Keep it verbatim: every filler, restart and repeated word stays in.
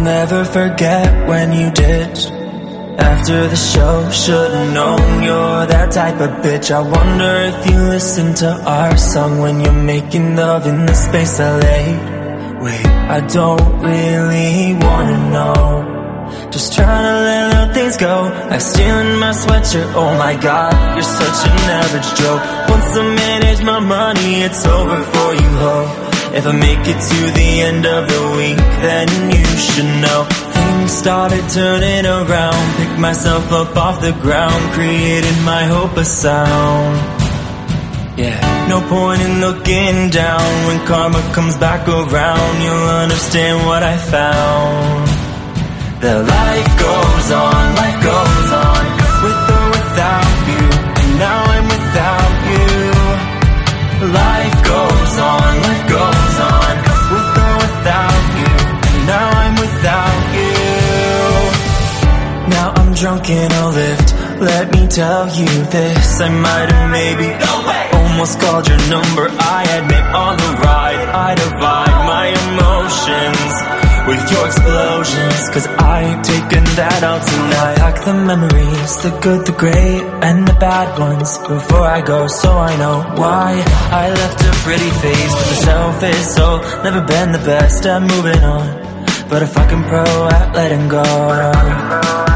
never forget when you ditched after the show. Should've known you're that type of bitch. I wonder if you listen to our song when you're making love in the space I laid. Wait, I don't really wanna know, just trying to let little things go, like stealing my sweatshirt. Oh my god, you're such an average Joe. Once I manage my money, it's over for you, ho. If I make it to the end of the week, then you should know things started turning around. Picked myself up off the ground, created my hope a sound. Yeah, no point in looking down. When karma comes back around, you'll understand what I found. That life goes on, life goes on, with or without you, and now I'm without you. Life goes on, life goes on, with or without you, and now I'm without you. Now I'm drunk in a lift, let me tell you this. I might have maybe no way. almost called your number. I admit on the ride, I divide my emotions with your explosions, cause I ain't taking that out tonight. Pack the memories, the good, the great, and the bad ones before I go, so I know why I left a pretty face with a selfish soul. Never been the best at moving on, but if I can pro at letting go.